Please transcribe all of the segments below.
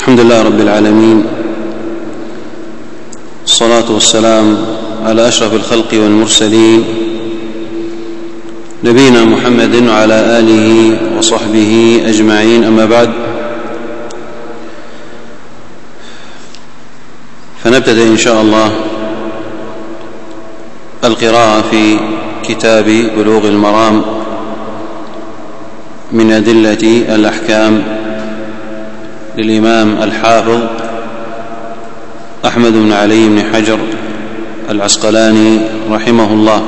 الحمد لله رب العالمين، الصلاة والسلام على أشرف الخلق والمرسلين نبينا محمد وعلى آله وصحبه أجمعين. أما بعد، فنبتدئ إن شاء الله القراءة في كتاب بلوغ المرام من أدلة الأحكام للإمام الحافظ أحمد بن علي بن حجر العسقلاني رحمه الله.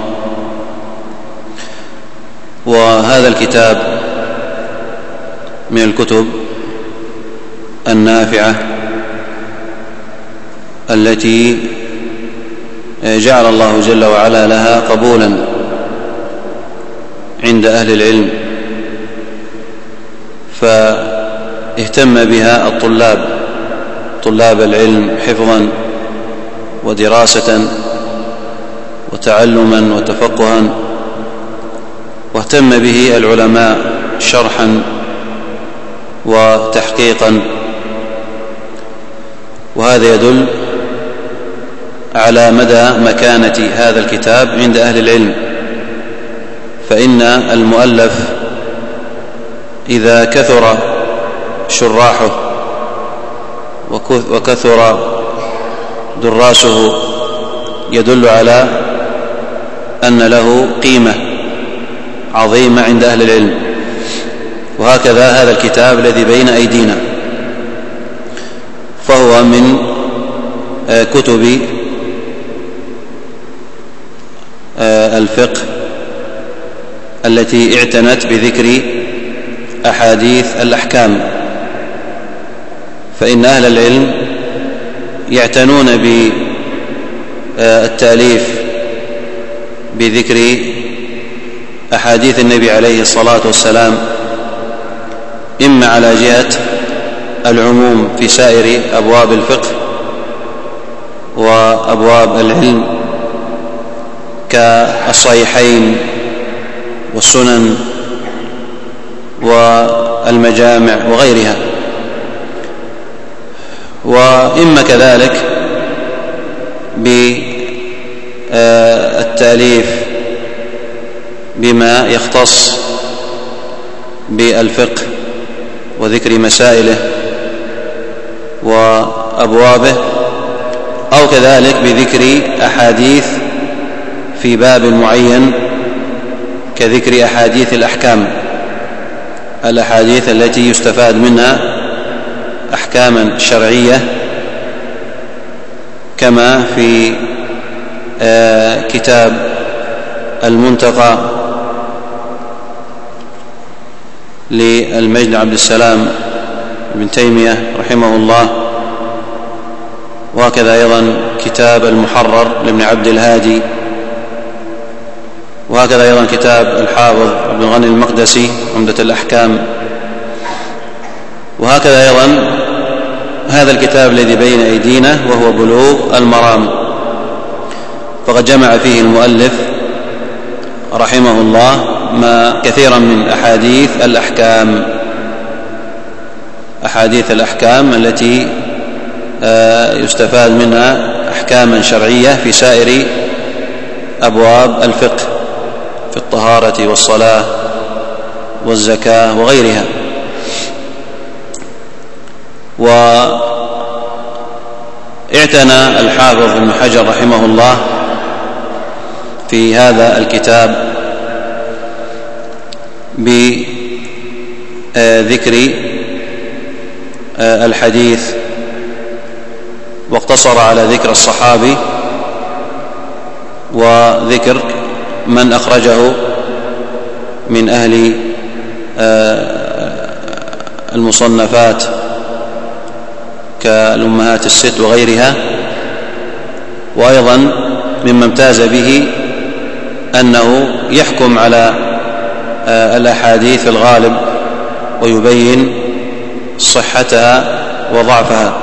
وهذا الكتاب من الكتب النافعة التي جعل الله جل وعلا لها قبولا عند أهل العلم، فاهتم بها طلاب العلم حفظا ودراسة وتعلما وتفقها، واهتم به العلماء شرحا وتحقيقا. وهذا يدل على مدى مكانة هذا الكتاب عند أهل العلم، فإن المؤلف إذا كثر شراحه وكثر دراسه يدل على أن له قيمة عظيمة عند أهل العلم. وهكذا هذا الكتاب الذي بين أيدينا، فهو من كتب الفقه التي اعتنت بذكر أحاديث الأحكام، فإن أهل العلم يعتنون بالتأليف بذكر أحاديث النبي عليه الصلاة والسلام، إما على جهة العموم في سائر أبواب الفقه وأبواب العلم كالصحيحين والسنن والمجامع وغيرها، وإما كذلك بالتأليف بما يختص بالفقه وذكر مسائله وأبوابه، أو كذلك بذكر أحاديث في باب معين كذكر أحاديث الأحكام، الأحاديث التي يستفاد منها أحكاما شرعية، كما في كتاب المنتقى للمجد عبد السلام بن تيمية رحمه الله، وهكذا أيضا كتاب المحرر لابن عبد الهادي، وهكذا أيضا كتاب الحافظ ابن غني المقدسي عمدة الأحكام، وهكذا أيضا هذا الكتاب الذي بين أيدينا وهو بلوغ المرام، فقد جمع فيه المؤلف رحمه الله ما كثيرا من أحاديث الأحكام التي يستفاد منها أحكاما شرعية في سائر أبواب الفقه، في الطهارة والصلاة والزكاة وغيرها. واعتنى الحافظ ابن حجر رحمه الله في هذا الكتاب بذكر الحديث، واقتصر على ذكر الصحابي وذكر من أخرجه من أهل المصنفات كالأمهات الست وغيرها. وأيضا مما امتاز به أنه يحكم على الأحاديث الغالب ويبين صحتها وضعفها.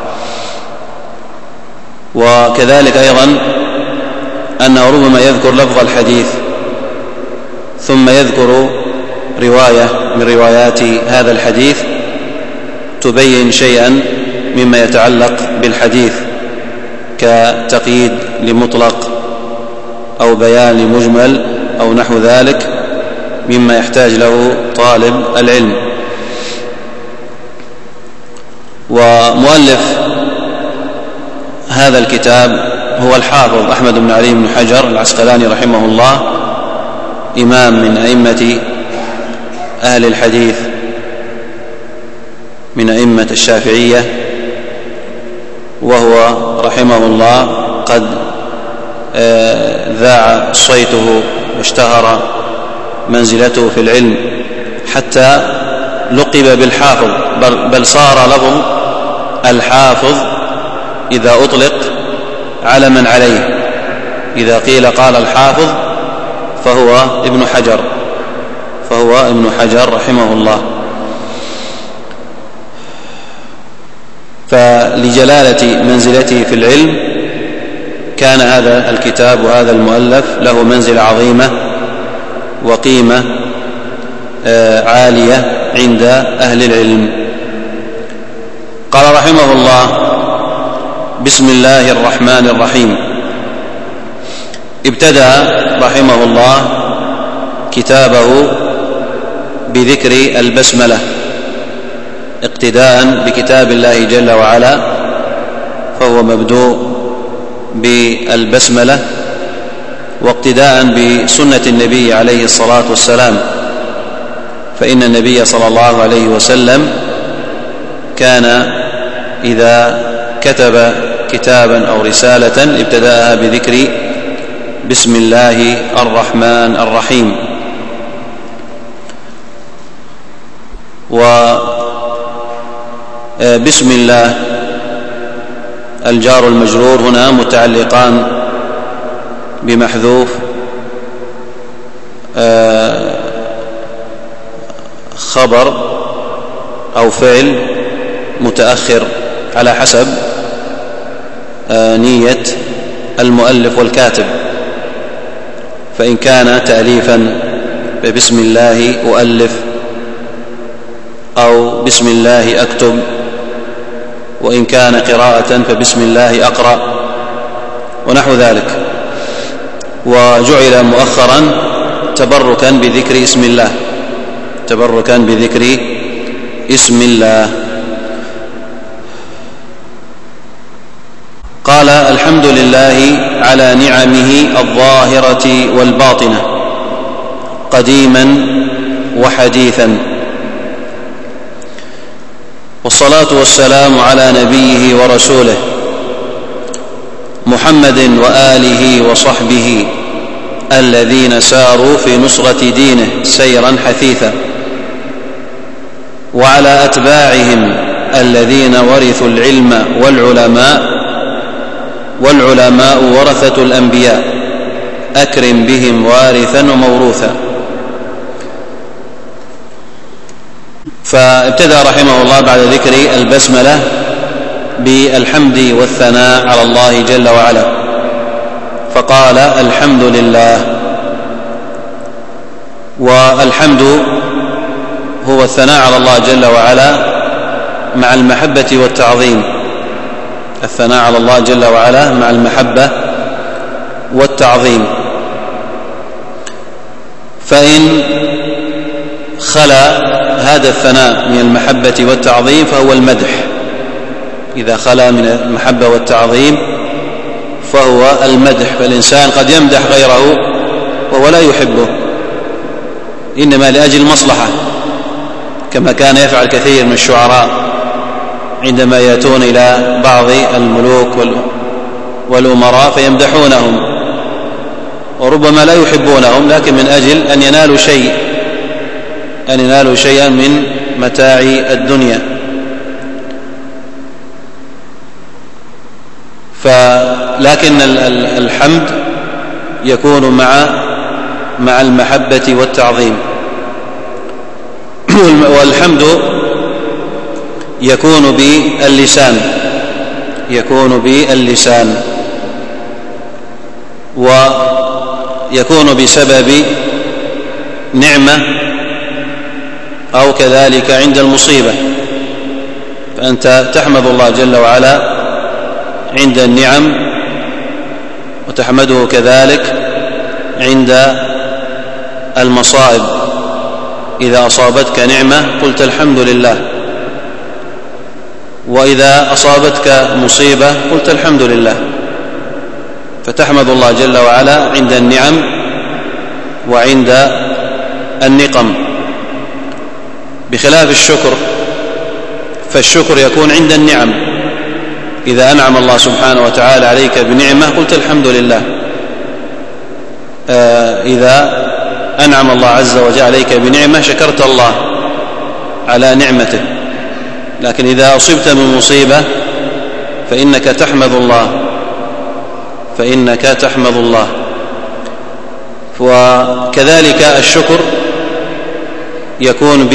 وكذلك أيضا أنه ربما يذكر لفظ الحديث ثم يذكر رواية من روايات هذا الحديث تبين شيئا مما يتعلق بالحديث كتقييد لمطلق أو بيان لمجمل أو نحو ذلك مما يحتاج له طالب العلم. ومؤلف هذا الكتاب هو الحافظ أحمد بن علي بن حجر العسقلاني رحمه الله، إمام من أئمة أهل الحديث من أئمة الشافعية، وهو رحمه الله قد ذاع صيته واشتهر منزلته في العلم حتى لقب بالحافظ، بل صار لفظ الحافظ إذا أطلق علما عليه، إذا قيل قال الحافظ فهو ابن حجر رحمه الله. فلجلالة منزلته في العلم كان هذا الكتاب وهذا المؤلف له منزلة عظيمة وقيمة عالية عند أهل العلم. قال رحمه الله: بسم الله الرحمن الرحيم. ابتدأ رحمه الله كتابه بذكر البسملة اقتداء بكتاب الله جل وعلا، فهو مبدوء بالبسملة، واقتداء بسنة النبي عليه الصلاة والسلام، فإن النبي صلى الله عليه وسلم كان إذا كتب كتابا أو رسالة ابتدأها بذكر بسم الله الرحمن الرحيم. وبسم الله الجار المجرور هنا متعلقان بمحذوف خبر أو فعل متأخر على حسب نية المؤلف والكاتب، فإن كان تأليفا فبسم الله أؤلف أو بسم الله أكتب، وإن كان قراءة فبسم الله أقرأ ونحو ذلك. وجعل مؤخرا تبركا بذكر اسم الله. قال: الحمد لله على نعمه الظاهرة والباطنة قديما وحديثا، والصلاة والسلام على نبيه ورسوله محمد وآله وصحبه الذين ساروا في نصرة دينه سيرا حثيثا، وعلى أتباعهم الذين ورثوا العلم والعلماء ورثة الأنبياء، أكرم بهم وارثا وموروثا. فابتدأ رحمه الله بعد ذكر البسملة بالحمد والثناء على الله جل وعلا، فقال: الحمد لله. والحمد هو الثناء على الله جل وعلا مع المحبة والتعظيم، الثناء على الله جل وعلا مع المحبة والتعظيم. فإن خلا هذا الثناء من المحبة والتعظيم فهو المدح، إذا خلا من المحبة والتعظيم فهو المدح. فالإنسان قد يمدح غيره وهو لا يحبه، إنما لأجل المصلحة، كما كان يفعل كثير من الشعراء عندما يأتون إلى بعض الملوك والأمراء فيمدحونهم، وربما لا يحبونهم، لكن من أجل أن ينالوا شيئا من متاع الدنيا. لكن الحمد يكون مع المحبة والتعظيم، والحمد يكون باللسان، ويكون بسبب نعمة أو كذلك عند المصيبة، فأنت تحمد الله جل وعلا عند النعم، وتحمده كذلك عند المصائب. إذا أصابتك نعمة قلت الحمد لله، وإذا أصابتك مصيبة قلت الحمد لله. فتحمد الله جل وعلا عند النعم وعند النقم، بخلاف الشكر، فالشكر يكون عند النعم. إذا أنعم الله سبحانه وتعالى عليك بنعمة قلت الحمد لله، إذا أنعم الله عز وجل عليك بنعمة شكرت الله على نعمته. لكن إذا أصبت من مصيبة فإنك تحمد الله. وكذلك الشكر يكون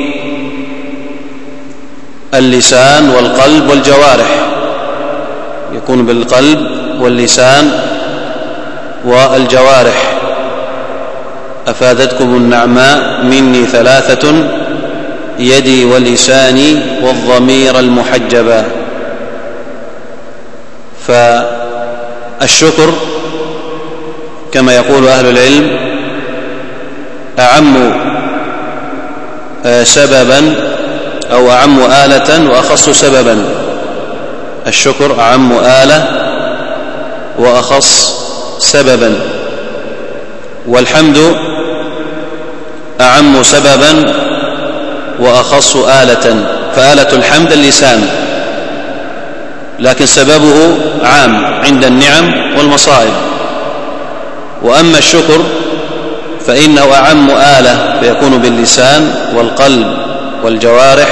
باللسان والقلب والجوارح، يكون بالقلب واللسان والجوارح. أفادتكم النعماء مني ثلاثة: يدي ولساني والضمير المحجبا. فالشكر كما يقول أهل العلم أعم سببا أو أعم آلة وأخص سببا. الشكر أعم آلة وأخص سببا، والحمد أعم سببا وأخص آلة. فآلة الحمد اللسان، لكن سببه عام عند النعم والمصائب. وأما الشكر فإنه أعم آلة، فيكون باللسان والقلب والجوارح،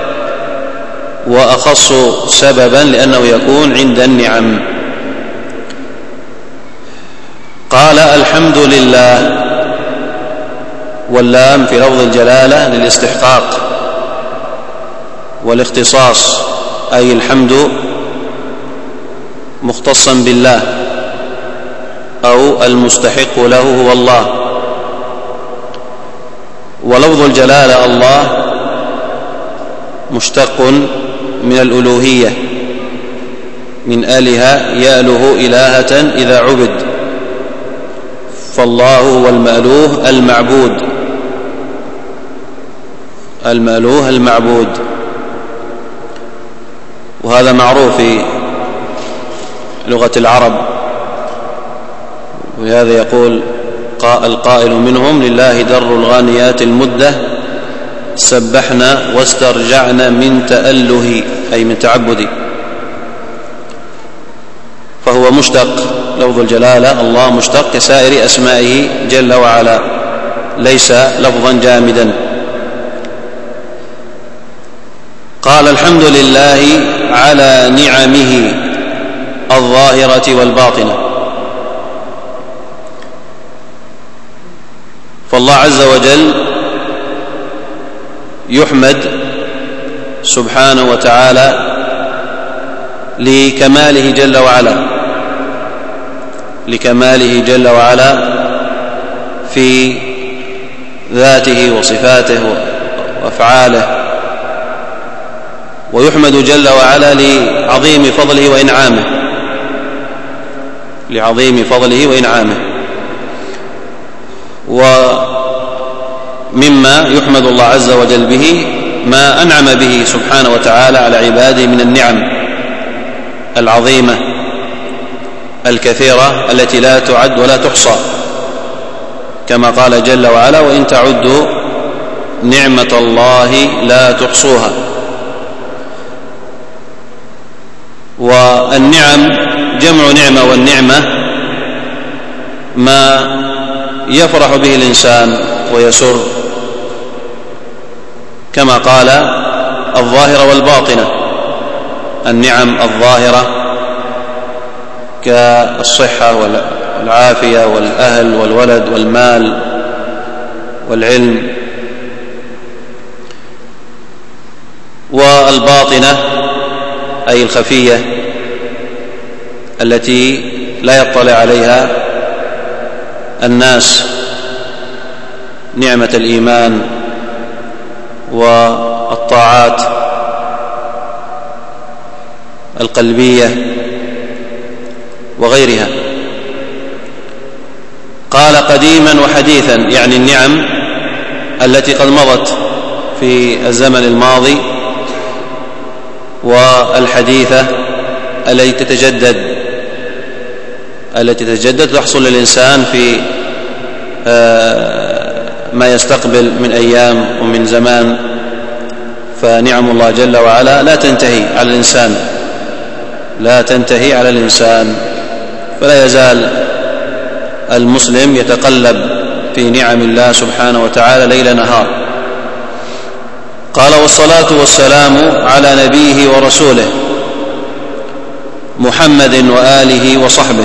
وأخص سببا لأنه يكون عند النعم. قال الحمد لله، واللام في لفظ الجلالة للاستحقاق والاختصاص، أي الحمد مختصا بالله أو المستحق له هو الله. ولفظ الجلالة الله مشتق من الألوهية، من آلهة يأله إلهة إذا عبد، فالله هو المألوه المعبود. وهذا معروف في لغة العرب، ولهذا يقول القائل منهم: لله در الغانيات المدة سبحنا واسترجعنا من تأله، أي من تعبد. فهو مشتق، لفظ الجلالة الله مشتق كسائر أسمائه جل وعلا، ليس لفظا جامدا. قال الحمد لله على نعمه الظاهرة والباطنة. فالله عز وجل يحمد سبحانه وتعالى لكماله جل وعلا في ذاته وصفاته وأفعاله، ويحمد جل وعلا لعظيم فضله وإنعامه. ومما يحمد الله عز وجل به ما أنعم به سبحانه وتعالى على عباده من النعم العظيمة الكثيرة التي لا تعد ولا تحصى، كما قال جل وعلا: وإن تعدوا نعمة الله لا تحصوها. والنعم جمع نعمة، والنعمة ما يفرح به الإنسان ويسر، كما قال الظاهرة والباطنة. النعم الظاهرة كالصحة والعافية والأهل والولد والمال والعلم، والباطنة أي الخفية التي لا يطلع عليها الناس، نعمة الإيمان والطاعات القلبية وغيرها. قال قديما وحديثا، يعني النعم التي قد مضت في الزمن الماضي، والحديثة التي تتجدد تحصل للإنسان في ما يستقبل من أيام ومن زمان. فنعم الله جل وعلا لا تنتهي على الإنسان، فلا يزال المسلم يتقلب في نعم الله سبحانه وتعالى ليل نهار. قال: والصلاة والسلام على نبيه ورسوله محمد وآله وصحبه.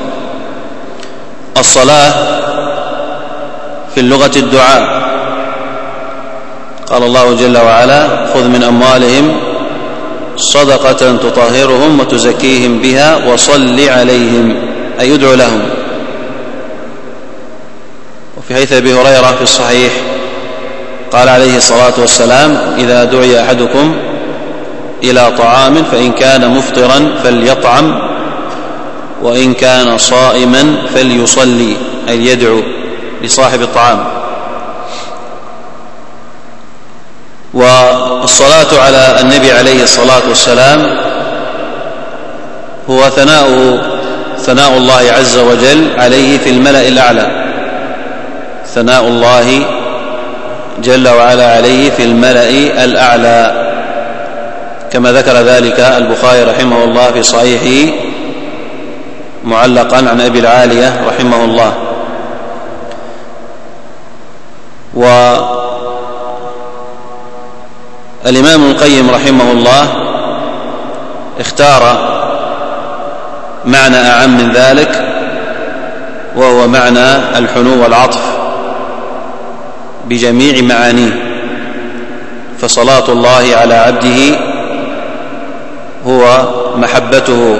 الصلاة في اللغة الدعاء. قال الله جل وعلا: خذ من أموالهم صدقة تطهرهم وتزكيهم بها وصل عليهم، أي يدعو لهم. وفي حديث أبي هريرة في الصحيح قال عليه الصلاة والسلام: إذا دعي أحدكم إلى طعام فإن كان مفطرا فليطعم وإن كان صائما فليصلي، أي يدعو لصاحب الطعام. والصلاة على النبي عليه الصلاة والسلام هو ثناء الله عز وجل عليه في الملأ الأعلى، ثناء الله جل وعلا عليه في الملأ الأعلى، كما ذكر ذلك البخاري رحمه الله في صحيحه معلقا عن أبي العالية رحمه الله. والإمام ابن القيم رحمه الله اختار معنى أعم من ذلك، وهو معنى الحنو والعطف بجميع معانيه. فصلاة الله على عبده هو محبته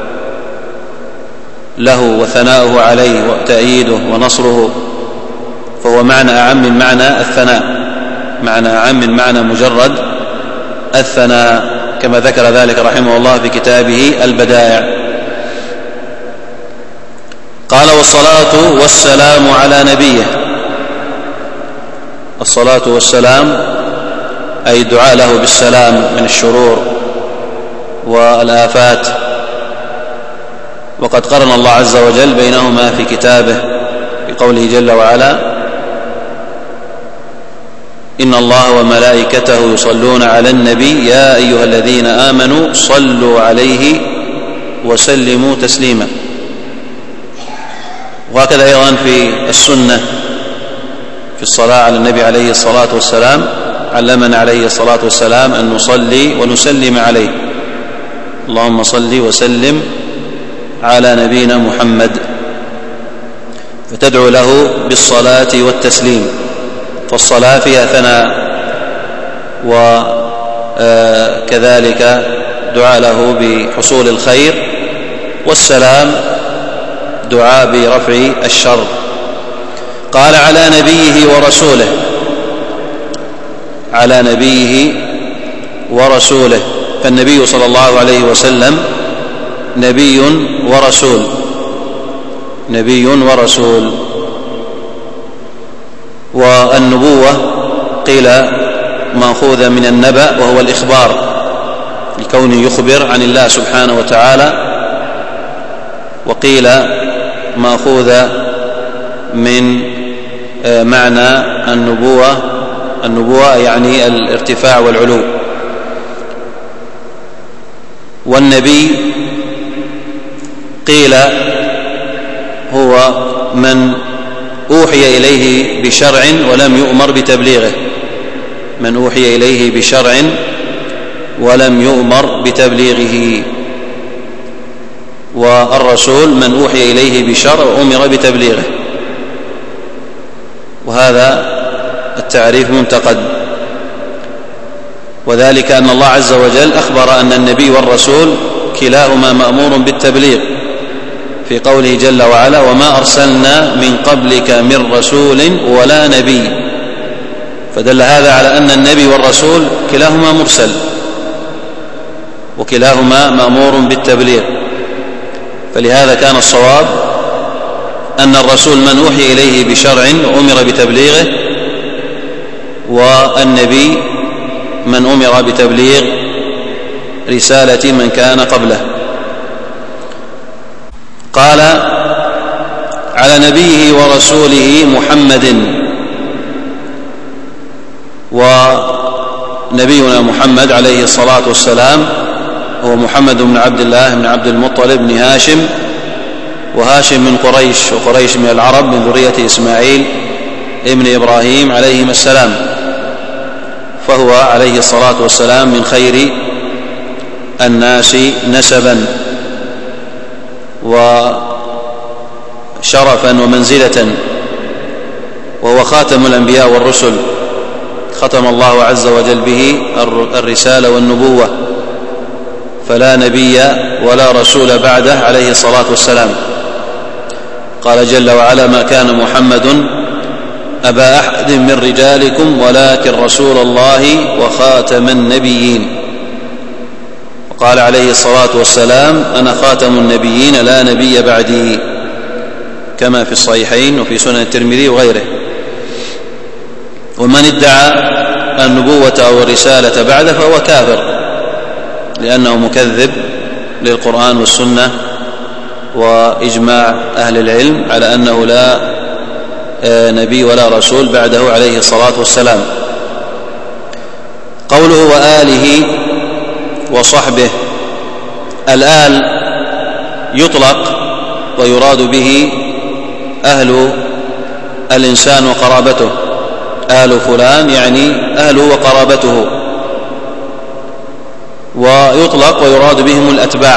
له وثناؤه عليه وتأييده ونصره، فهو معنى أعم من معنى الثناء، معنى أعم من معنى مجرد الثناء، كما ذكر ذلك رحمه الله في كتابه البدائع. قال: والصلاة والسلام على نبيه. الصلاة والسلام أي الدعاء له بالسلام من الشرور والآفات، وقد قرن الله عز وجل بينهما في كتابه بقوله جل وعلا: إن الله وملائكته يصلون على النبي يا أيها الذين آمنوا صلوا عليه وسلموا تسليما. وهكذا أيضا في السنة في الصلاة على النبي عليه الصلاة والسلام علمنا عليه الصلاة والسلام أن نصلي ونسلم عليه. اللهم صل وسلم على نبينا محمد، فتدعو له بالصلاة والتسليم. فالصلاة فيها ثناء، وكذلك دعاء له بحصول الخير، والسلام دعاء برفع الشر. قال: على نبيه ورسوله. على نبيه ورسوله، فالنبي صلى الله عليه وسلم نبي ورسول، نبي ورسول. والنبوة قيل مأخوذة من النبأ، وهو الإخبار، لكونه يخبر عن الله سبحانه وتعالى. وقيل مأخوذة من معنى النبوة يعني الارتفاع والعلو. والنبي قيل هو من أوحي إليه بشرع ولم يؤمر بتبليغه، من أوحي إليه بشرع ولم يؤمر بتبليغه. والرسول من أوحي إليه بشرع وأمر بتبليغه. وهذا التعريف منتقد، وذلك أن الله عز وجل أخبر أن النبي والرسول كلاهما مأمور بالتبليغ في قوله جل وعلا: وما أرسلنا من قبلك من رسول ولا نبي. فدل هذا على أن النبي والرسول كلاهما مرسل، وكلاهما مأمور بالتبليغ. فلهذا كان الصواب أن الرسول من أوحي إليه بشرع أمر بتبليغه، والنبي من أمر بتبليغ رسالة من كان قبله. قال: على نبيه ورسوله محمد. ونبينا محمد عليه الصلاة والسلام هو محمد بن عبد الله بن عبد المطلب بن هاشم، وهاشم من قريش، وقريش من العرب من ذرية إسماعيل ابن إبراهيم عليهما السلام، فهو عليه الصلاة والسلام من خير الناس نسبا وشرفا ومنزلة، وهو خاتم الأنبياء والرسل، ختم الله عز وجل به الرسالة والنبوة، فلا نبي ولا رسول بعده عليه الصلاة والسلام. قال جل وعلا: ما كان محمد أبا أحد من رجالكم ولكن رسول الله وخاتم النبيين. وقال عليه الصلاة والسلام: أنا خاتم النبيين لا نبي بعدي، كما في الصحيحين وفي سنن الترمذي وغيره. ومن ادعى النبوة أو الرسالة بعده فهو كافر، لأنه مكذب للقرآن والسنة وإجماع أهل العلم على أنه لا نبي ولا رسول بعده عليه الصلاة والسلام. قوله: وآله وصحبه. الآل يطلق ويراد به أهل الإنسان وقرابته، آل فلان يعني أهله وقرابته، ويطلق ويراد بهم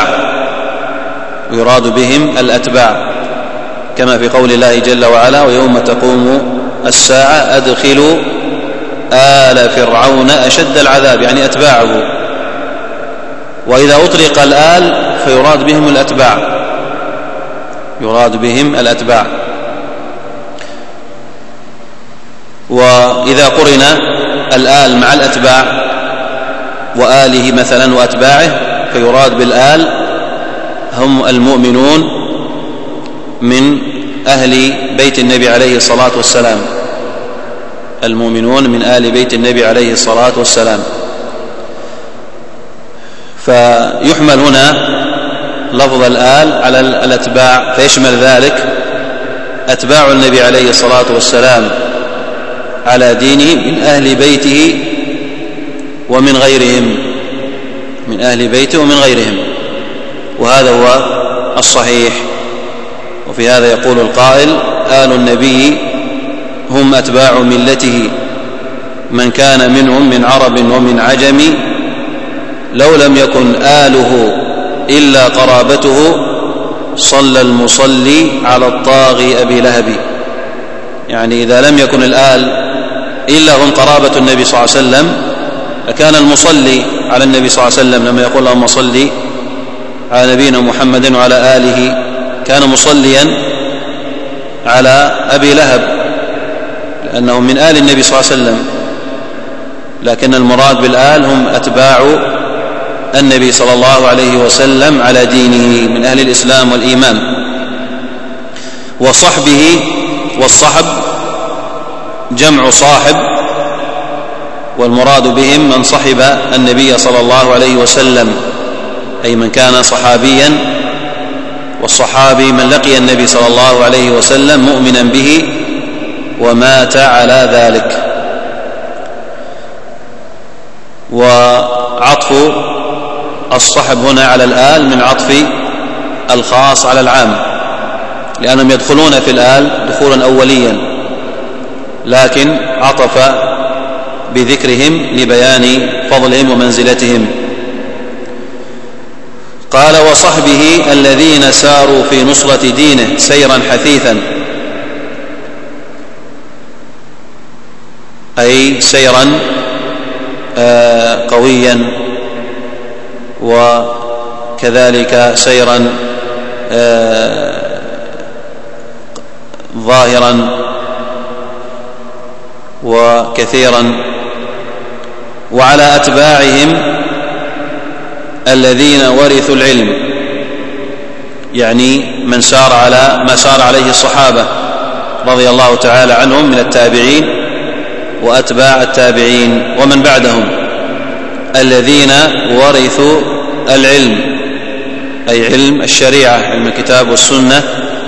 الأتباع، كما في قول الله جل وعلا: ويوم تقوم الساعة أدخلوا آل فرعون أشد العذاب، يعني أتباعه. وإذا أطلق الآل فيراد بهم الأتباع، وإذا قرن الآل مع الأتباع وآله مثلا وأتباعه فيراد بالآل هم المؤمنون من أهل بيت النبي عليه الصلاة والسلام، المؤمنون من آل بيت النبي عليه الصلاة والسلام. فيحمل هنا لفظ الآل على الأتباع، فيشمل ذلك أتباع النبي عليه الصلاة والسلام على دينه من أهل بيته ومن غيرهم، من أهل بيته ومن غيرهم، وهذا هو الصحيح. وفي هذا يقول القائل: آل النبي هم أتباع ملته، من كان منهم من عرب ومن عجم، لو لم يكن آله إلا قرابته، صلى المصلي على الطاغي أبي لهب. يعني إذا لم يكن الآل إلا هم قرابة النبي صلى الله عليه وسلم لكان المصلي على النبي صلى الله عليه وسلم لما يقول: اللهم صل على نبينا محمد وعلى آله، كان مصليا على أبي لهب لأنه من آل النبي صلى الله عليه وسلم، لكن المراد بالآل هم أتباع النبي صلى الله عليه وسلم على دينه من أهل الإسلام والإيمان. وصحبه، والصحب جمع صاحب، والمراد بهم من صحب النبي صلى الله عليه وسلم، أي من كان صحابيا، والصحابي من لقي النبي صلى الله عليه وسلم مؤمنا به ومات على ذلك. وعطف الصحب هنا على الآل من عطف الخاص على العام، لأنهم يدخلون في الآل دخولا أوليا، لكن عطف بذكرهم لبيان فضلهم ومنزلتهم. قال: وصحبه الذين ساروا في نصرة دينه سيرا حثيثا، أي سيرا قويا، وكذلك سيرا ظاهرا وكثيرا، وعلى أتباعهم الذين ورثوا العلم، يعني من سار على ما سار عليه الصحابة رضي الله تعالى عنهم من التابعين وأتباع التابعين ومن بعدهم، الذين ورثوا العلم أي علم الشريعة، علم الكتاب والسنة.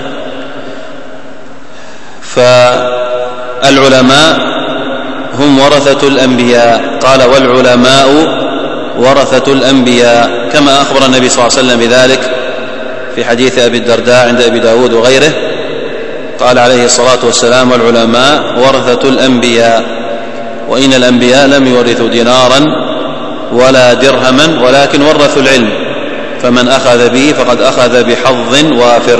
فالعلماء هم ورثة الأنبياء، قال والعلماء ورثة الأنبياء، كما أخبر النبي صلى الله عليه وسلم بذلك في حديث أبي الدرداء عند أبي داود وغيره، قال عليه الصلاة والسلام والعلماء ورثة الأنبياء، وإن الأنبياء لم يورثوا دينارا ولا درهما ولكن ورثوا العلم، فمن أخذ به فقد أخذ بحظ وافر.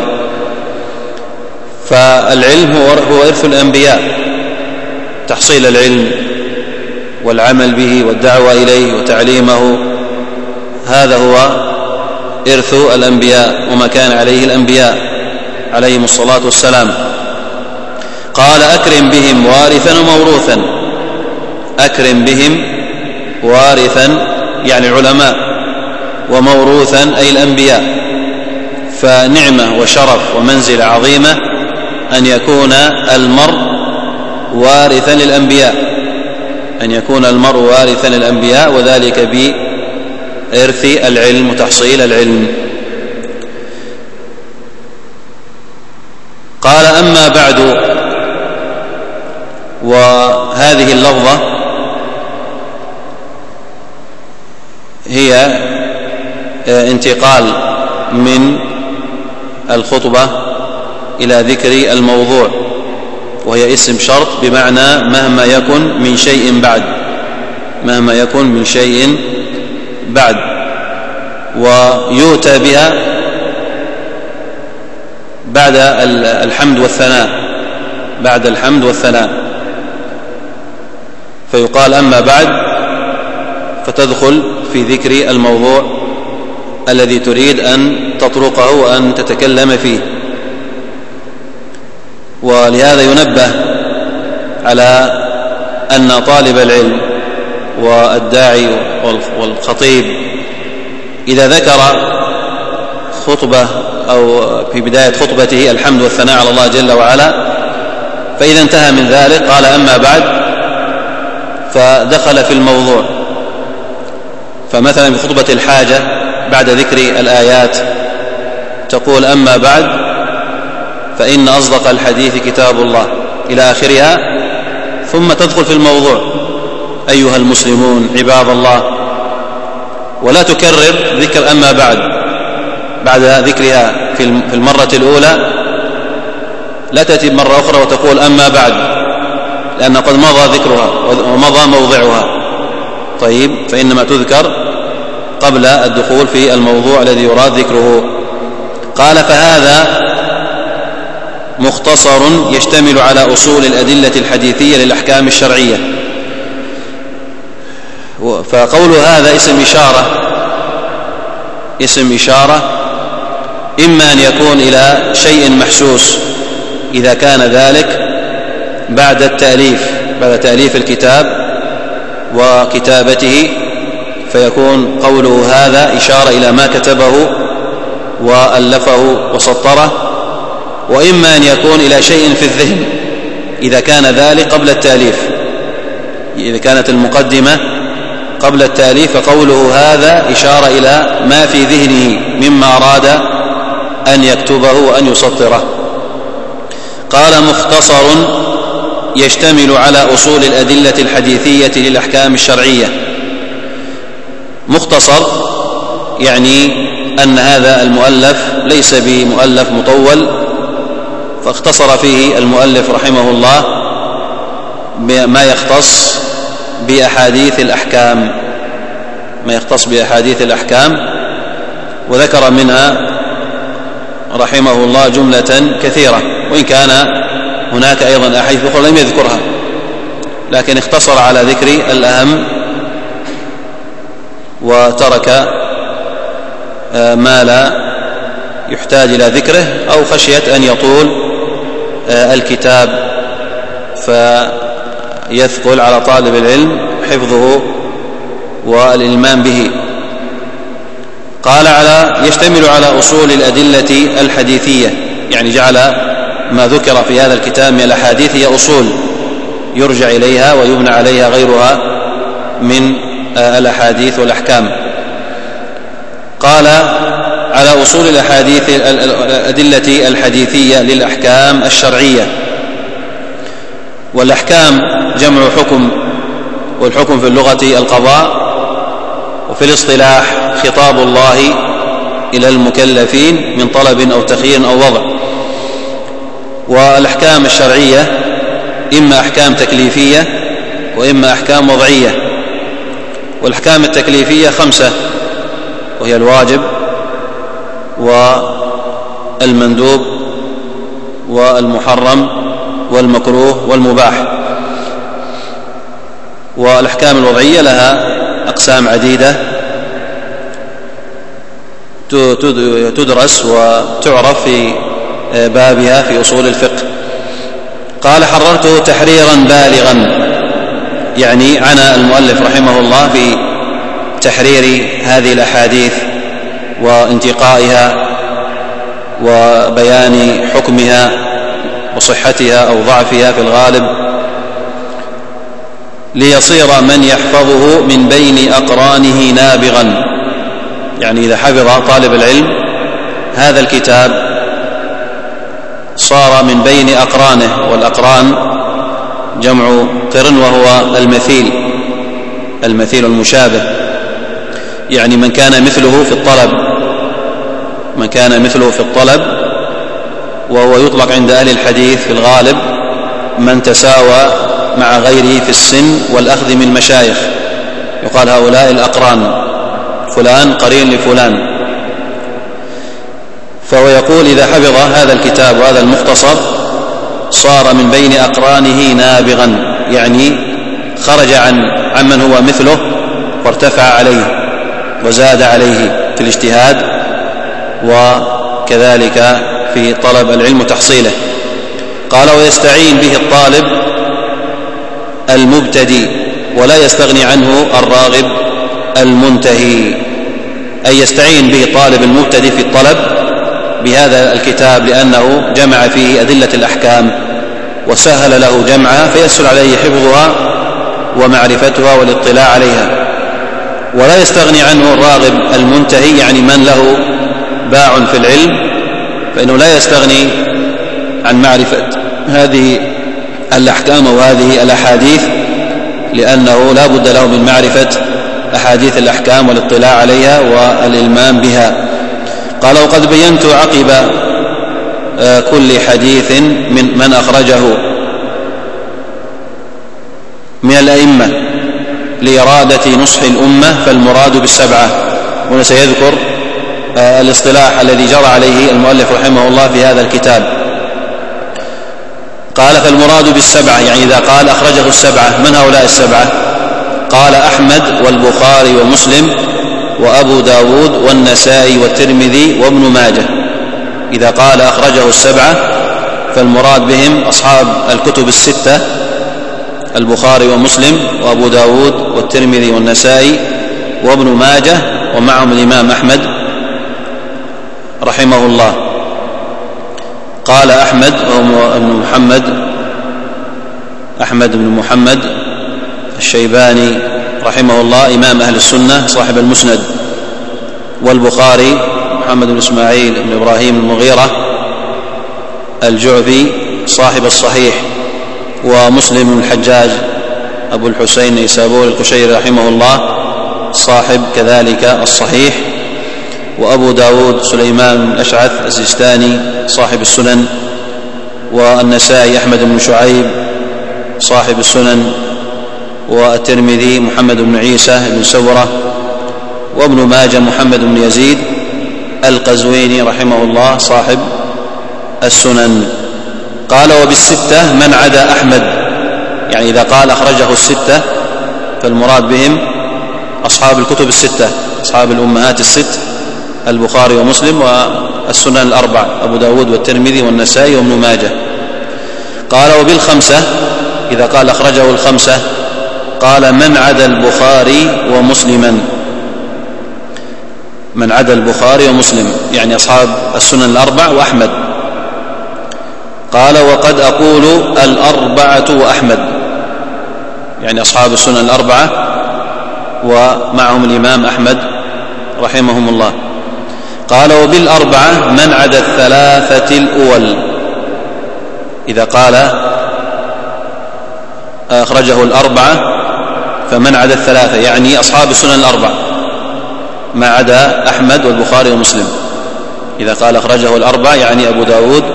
فالعلم هو إرث الأنبياء، تحصيل العلم والعمل به والدعوة إليه وتعليمه، هذا هو إرث الأنبياء وما كان عليه الأنبياء عليهم الصلاة والسلام. قال أكرم بهم وارثا وموروثا، أكرم بهم وارثا يعني العلماء، وموروثا أي الأنبياء. فنعمة وشرف ومنزلة عظيمة أن يكون المرء وارثا للأنبياء، أن يكون المرء وارثا للأنبياء، وذلك بإرث العلم وتحصيل العلم. قال أما بعد، وهذه اللفظة هي انتقال من الخطبة إلى ذكر الموضوع، وهي اسم شرط بمعنى مهما يكن من شيء بعد، مهما يكن من شيء بعد، ويؤتى بها بعد الحمد والثناء، بعد الحمد والثناء، فيقال أما بعد، فتدخل في ذكر الموضوع الذي تريد أن تطرقه وأن تتكلم فيه. ولهذا ينبه على أن طالب العلم والداعي والخطيب إذا ذكر خطبة أو في بداية خطبته الحمد والثناء على الله جل وعلا، فإذا انتهى من ذلك قال أما بعد، فدخل في الموضوع. فمثلا في خطبة الحاجة بعد ذكر الآيات تقول أما بعد فإن أصدق الحديث كتاب الله إلى آخرها، ثم تدخل في الموضوع أيها المسلمون عباد الله، ولا تكرر ذكر أما بعد ذكرها في المرة الأولى، لا تأتي مرة أخرى وتقول أما بعد، لأن قد مضى ذكرها ومضى موضعها. طيب، فإنما تذكر قبل الدخول في الموضوع الذي يراد ذكره. قال فهذا مختصر يشتمل على أصول الأدلة الحديثية للأحكام الشرعية. فقول هذا اسم إشارة إما أن يكون إلى شيء محسوس إذا كان ذلك بعد تأليف الكتاب وكتابته، فيكون قوله هذا إشارة إلى ما كتبه وألفه وسطره، وإما أن يكون إلى شيء في الذهن إذا كان ذلك قبل التأليف، إذا كانت المقدمة قبل التأليف، فقوله هذا إشارة إلى ما في ذهنه مما أراد أن يكتبه وأن يسطره. قال مختصر يشتمل على أصول الأدلة الحديثية للأحكام الشرعية. مختصر يعني أن هذا المؤلف ليس بمؤلف مطول، فاختصر فيه المؤلف رحمه الله ما يختص بأحاديث الأحكام، وذكر منها رحمه الله جملة كثيرة، وإن كان هناك أيضا أحاديث أخرى لم يذكرها، لكن اختصر على ذكر الأهم وترك ما لا يحتاج إلى ذكره، أو خشية أن يطول الكتاب فيثقل على طالب العلم حفظه والإلمام به. قال يشتمل على أصول الأدلة الحديثية، يعني جعل ما ذكر في هذا الكتاب من الأحاديث هي أصول يرجع إليها ويبنى عليها غيرها من الأحاديث والأحكام. قال على أصول الأدلة الحديثية للأحكام الشرعية. والأحكام جمع حكم، والحكم في اللغة القضاء، وفي الاصطلاح خطاب الله إلى المكلفين من طلب أو تخيير أو وضع. والأحكام الشرعية إما أحكام تكليفية وإما أحكام وضعية. والأحكام التكليفية 5، وهي الواجب والمندوب والمحرم والمكروه والمباح. والأحكام الوضعية لها أقسام عديدة تدرس وتعرف في بابها في أصول الفقه. قال حررته تحريرا بالغا، يعني عنى المؤلف رحمه الله في تحرير هذه الأحاديث وانتقائها وبيان حكمها وصحتها أو ضعفها في الغالب، ليصير من يحفظه من بين أقرانه نابغا. يعني إذا حفظ طالب العلم هذا الكتاب صار من بين أقرانه، والأقران جمع قرن وهو المثيل المشابه، يعني من كان مثله في الطلب، وهو يطلق عند أهل الحديث في الغالب من تساوى مع غيره في السن والأخذ من المشايخ، يقال هؤلاء الأقران، فلان قرين لفلان. فهو يقول إذا حفظ هذا الكتاب وهذا المختصر صار من بين أقرانه نابغا، يعني خرج عن من هو مثله وارتفع عليه وزاد عليه في الاجتهاد وكذلك في طلب العلم وتحصيله. قال ويستعين به الطالب المبتدئ ولا يستغني عنه الراغب المنتهي، أي يستعين به طالب المبتدئ في الطلب بهذا الكتاب لأنه جمع فيه أدلة الأحكام وسهل له جمعها، فيسهل عليه حفظها ومعرفتها والاطلاع عليها. ولا يستغني عنه الراغب المنتهي، يعني من له باع في العلم، فإنه لا يستغني عن معرفة هذه الأحكام وهذه الأحاديث، لأنه لا بد له من معرفة أحاديث الأحكام والاطلاع عليها والإلمام بها. قال وقد بينت عقب كل حديث من أخرجه من الأئمة لإرادة نصح الأمة فالمراد بالسبعة. هنا سيذكر الاصطلاح الذي جرى عليه المؤلف رحمه الله في هذا الكتاب. قال فالمراد بالسبعة، يعني إذا قال أخرجه السبعة، من هؤلاء السبعة؟ قال أحمد والبخاري ومسلم وأبو داود والنسائي والترمذي وابن ماجه. إذا قال أخرجه السبعة فالمراد بهم أصحاب الكتب الستة، البخاري ومسلم وأبو داود والترمذي والنسائي وابن ماجه، ومعهم الإمام أحمد رحمه الله. قال أحمد بن محمد الشيباني رحمه الله إمام أهل السنة صاحب المسند، والبخاري محمد بن إسماعيل بن إبراهيم المغيرة الجعفي صاحب الصحيح، ومسلم بن الحجاج أبو الحسين النيسابوري القشيري رحمه الله صاحب كذلك الصحيح، وأبو داود سليمان بن الأشعث السجستاني صاحب السنن، والنسائي أحمد بن شعيب صاحب السنن، والترمذي محمد بن عيسى بن سورة، وابن ماجه محمد بن يزيد القزويني رحمه الله صاحب السنن. قال وبالستة من عدا أحمد، يعني إذا قال أخرجه الستة فالمراد بهم أصحاب الكتب الستة، أصحاب الأمهات الست، البخاري ومسلم والسنن الأربع، أبو داود والترمذي والنسائي وابن ماجه. قال وبالخمسة، إذا قال أخرجه الخمسة قال من عدا البخاري ومسلما، من عدا البخاري ومسلم، يعني أصحاب السنن الأربع وأحمد. قال وقد أقول الأربعة وأحمد، يعني أصحاب السنن الأربعة ومعهم الإمام أحمد رحمهم الله. قال وبالأربعة من عدا الثلاثة الأول، إذا قال أخرجه الأربعة فمن عدا الثلاثة يعني أصحاب السنن الأربعة ما عدا أحمد والبخاري ومسلم. إذا قال أخرجه الأربعة يعني أبو داود،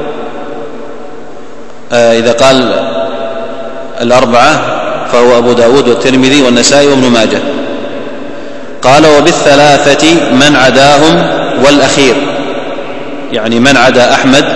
إذا قال الأربعة فهو أبو داود والترمذي والنسائي وابن ماجه. قال وبالثلاثة من عداهم والأخير، يعني من عدا أحمد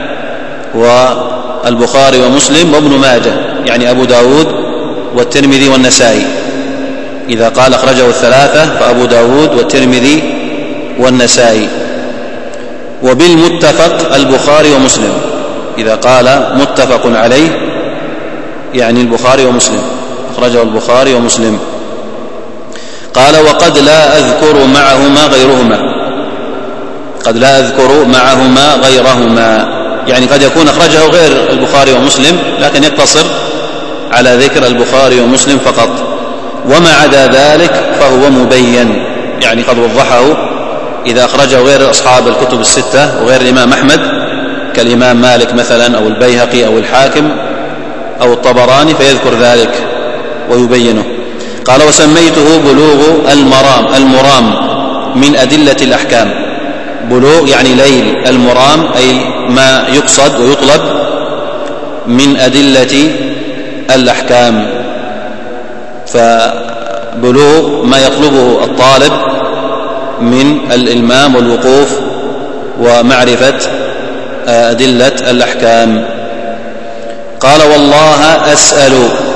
والبخاري ومسلم وابن ماجه، يعني أبو داود والترمذي والنسائي. إذا قال أخرجه الثلاثة فأبو داود والترمذي والنسائي. وبالمتفق البخاري ومسلم، إذا قال متفق عليه يعني البخاري ومسلم، أخرجه البخاري ومسلم. قال وقد لا أذكر معهما غيرهما، قد لا أذكر معهما غيرهما، يعني قد يكون أخرجه غير البخاري ومسلم لكن يقتصر على ذكر البخاري ومسلم فقط، وما عدا ذلك فهو مبين، يعني قد وضحه إذا أخرجه غير أصحاب الكتب الستة وغير الإمام أحمد كالإمام مالك مثلا أو البيهقي أو الحاكم أو الطبراني فيذكر ذلك ويبينه. قال وسميته بلوغ المرام من أدلة الأحكام. بلوغ يعني ليل، المرام أي ما يقصد ويطلب من أدلة الأحكام، فبلوغ ما يطلبه الطالب من الإلمام والوقوف ومعرفة أدلة الأحكام. قال والله أسأل،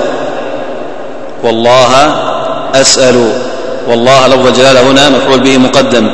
والله أسأل، والله لفظ الجلالة هنا مفعول به مقدم،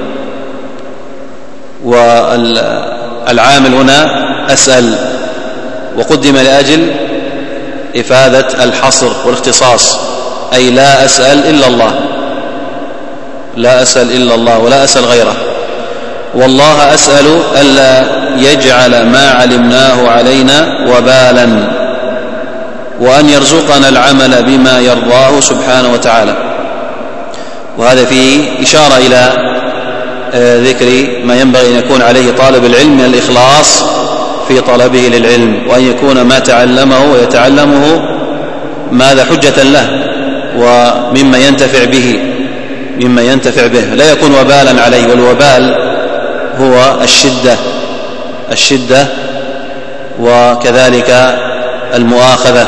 والعامل هنا أسأل، وقدم لأجل إفادة الحصر والاختصاص، أي لا أسأل إلا الله، لا أسأل إلا الله ولا أسأل غيره. والله أسأل ألا يجعل ما علمناه علينا وبالا، وأن يرزقنا العمل بما يرضاه سبحانه وتعالى. وهذا فيه إشارة إلى ذكر ما ينبغي أن يكون عليه طالب العلم من الإخلاص في طلبه للعلم، وأن يكون ما تعلمه ويتعلمه ماذا حجة له ومما ينتفع به، مما ينتفع به، لا يكون وبالا عليه. والوبال هو الشدة وكذلك المؤاخذة.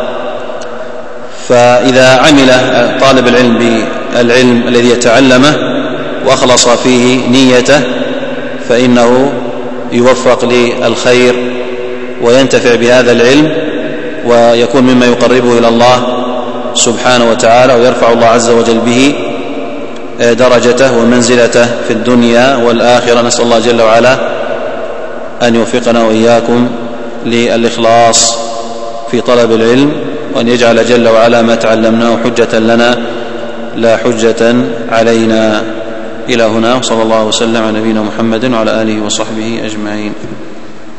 فإذا عمل طالب العلم بالعلم الذي يتعلمه وأخلص فيه نيته فإنه يوفق للخير وينتفع بهذا العلم ويكون مما يقربه إلى الله سبحانه وتعالى، ويرفع الله عز وجل به درجته ومنزلته في الدنيا والآخرة. نسأل الله جل وعلا أن يوفقنا وإياكم للإخلاص في طلب العلم، وأن يجعل جل وعلا ما تعلمناه حجة لنا لا حجة علينا. إلى هنا، وصلى الله وسلم على نبينا محمد وعلى آله وصحبه أجمعين.